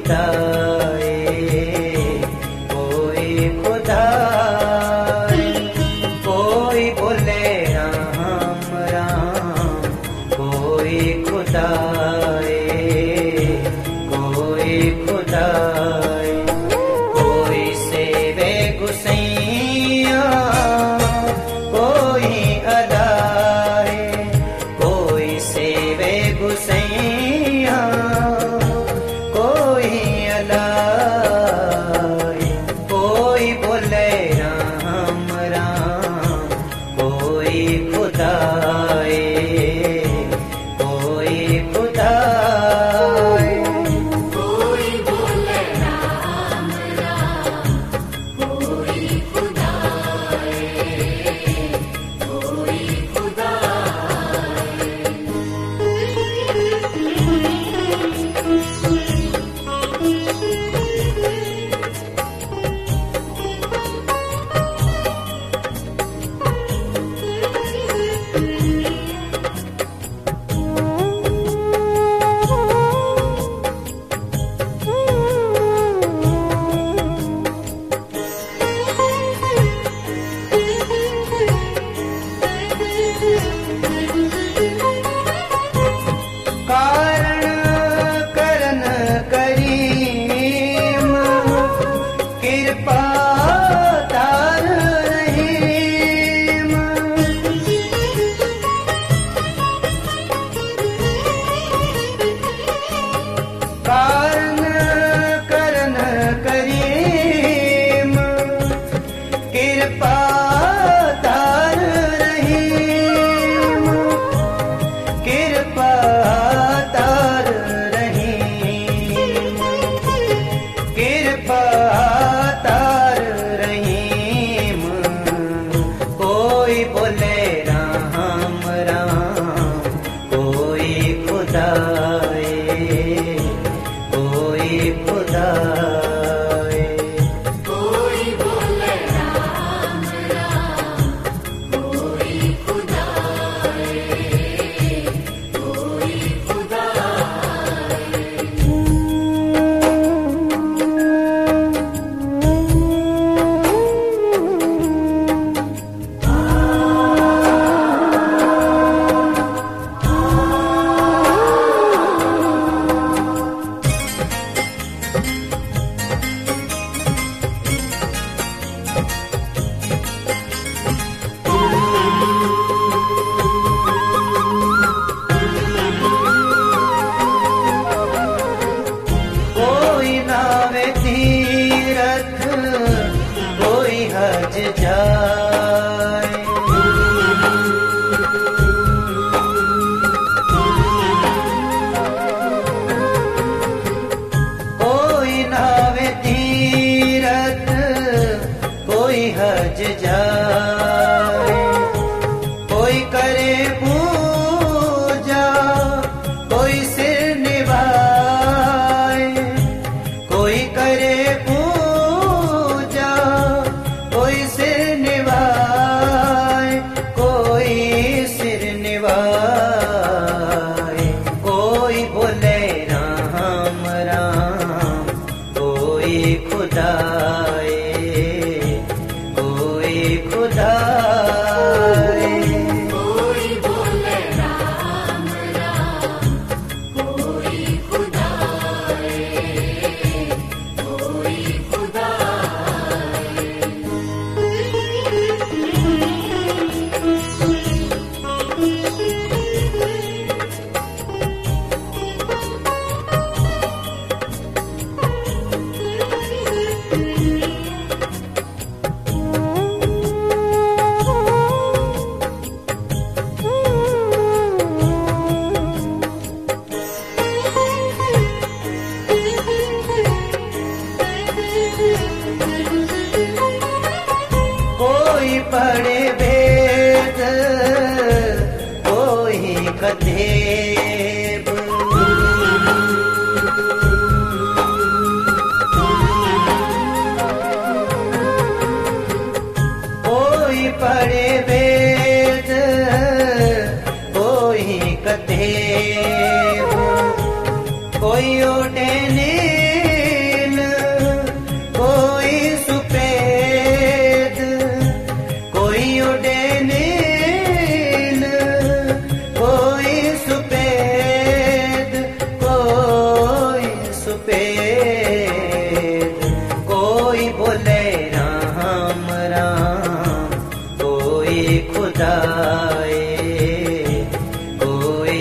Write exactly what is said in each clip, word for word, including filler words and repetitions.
खुदाए, कोई खुदाए। कोई बोले राम राम, कोई खुदाए, कोई खुदाए। कोई सेवे गुसैया, कोई अदाए, कोई सेवे गुसैया, कोई अदाए। कोई बोले राम राम, कोई खुदाए, कोई खुदाए। कोई बोले राम राम, कोई खुदाए, कोई खुदाए। कारण करन करीम, कृपा तार रहीम। कारण करन करीम, कृपा तार रहीम। कृपा तार रहीम, कृपा तार रहीम। कोई बोले राम राम, कोई खुदाए, कोई खुदाए। कोई बोले राम राम, कोई खुदाए, कोई खुदाए। कोई नावे तीरथ, कोई हज जाए। कोई नावे तीरथ, कोई हज जाए। कोई करे पूजा, कोई सिर निभाए। कोई करे पूजा, कोई सिर निभाए, कोई सिर निभाए। कोई बोले राम राम, कोई खुदाए, कोई खुदाए। कोई बोले राम राम, कोई खुदाए, कोई खुदाए। कोई पढ़े वेद, कोई कथेब। कोई पढ़े वेद, कोई कथेब। कोई ओटे नीति, वेद, कोई बोले राम राम, कोई खुदाए, कोई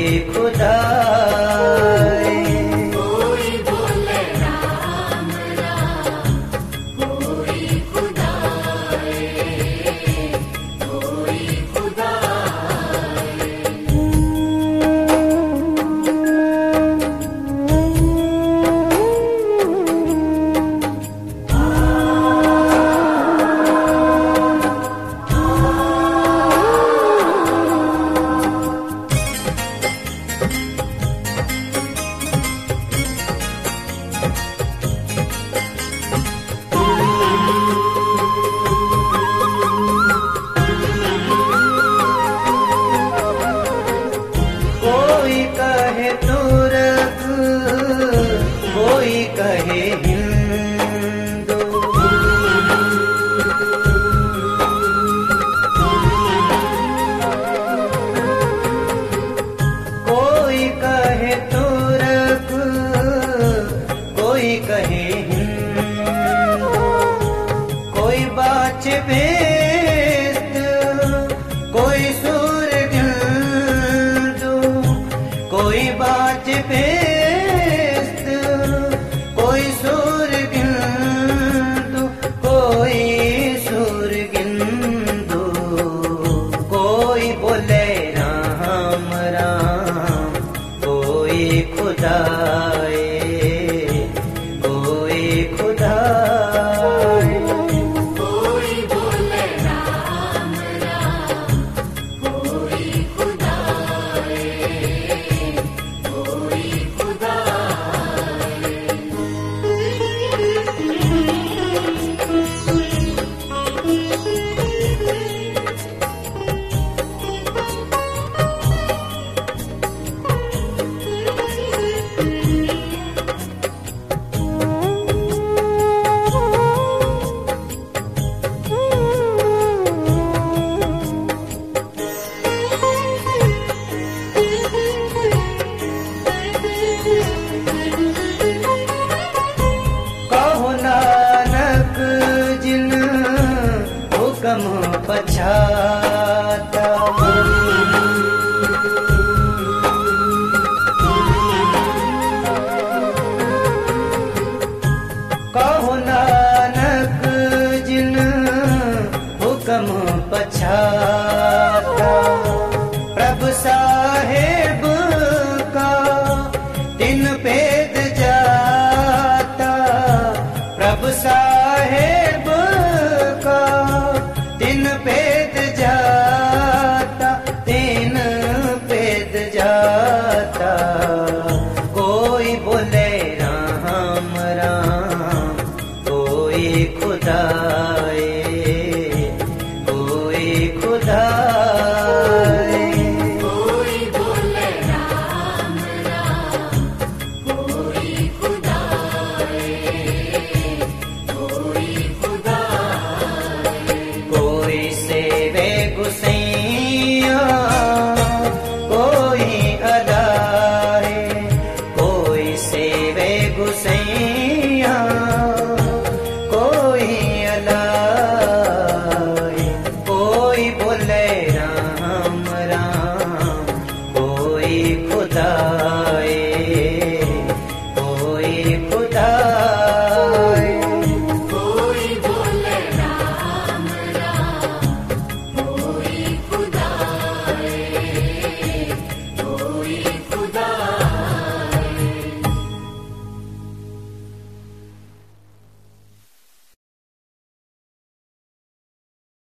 खुदाए। कोई बोले राम राम, कोई खुदाए, कोई खुदाए। कोई कहे तुर्क, कोई कहे हिंदू, कोई कहे तुर्क, कोई कहे हिंदू, कोई बाच बेस्त, कोई सूर गिंदू, कोई बाज बेस्त, कोई सूर गिंदू, कोई सूर गिंदू, कोई बोले राम राम, कोई खुदाए, कोई खुदाए। कोई बोले राम राम, कोई खुदाए, कोई खुदाए। कहो नानक जिन हुक्म पछाता, कहो नानक जिन हुक्म पछाता, प्रभु साहेब का दिन भेद जाता, प्रभु साहेब का दिन भेद जाता, दिन भेद जाता। कोई बोले राम राम, कोई खुदा